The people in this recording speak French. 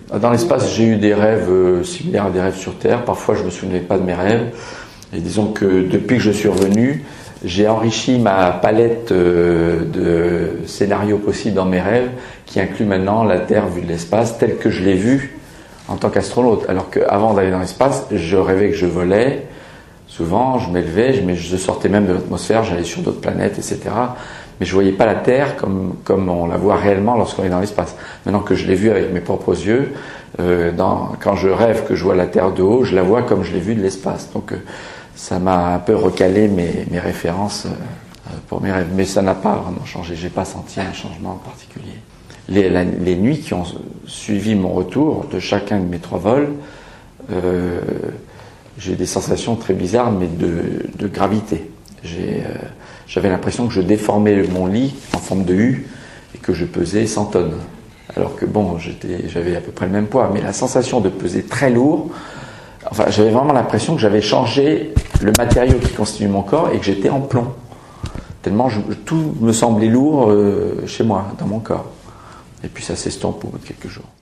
Dans l'espace, j'ai eu des rêves similaires à des rêves sur Terre. Parfois, je ne me souvenais pas de mes rêves. Et disons que depuis que je suis revenu, j'ai enrichi ma palette de scénarios possibles dans mes rêves, qui inclut maintenant la Terre vue de l'espace, telle que je l'ai vue en tant qu'astronaute. Alors qu'avant d'aller dans l'espace, je rêvais que je volais. Souvent, je m'élevais, je sortais même de l'atmosphère, j'allais sur d'autres planètes, etc. Mais je ne voyais pas la Terre comme on la voit réellement lorsqu'on est dans l'espace. Maintenant que je l'ai vue avec mes propres yeux, quand je rêve que je vois la Terre de haut, je la vois comme je l'ai vue de l'espace. Donc ça m'a un peu recalé mes références pour mes rêves. Mais ça n'a pas vraiment changé, je n'ai pas senti un changement en particulier. Les nuits qui ont suivi mon retour de chacun de mes 3 vols, j'ai des sensations très bizarres, mais de gravité. J'avais l'impression que je déformais mon lit en forme de U et que je pesais 100 tonnes. Alors que bon, j'avais à peu près le même poids, mais la sensation de peser très lourd, enfin, j'avais vraiment l'impression que j'avais changé le matériau qui constitue mon corps et que j'étais en plomb. Tellement tout me semblait lourd chez moi, dans mon corps. Et puis ça s'estompe au bout de quelques jours.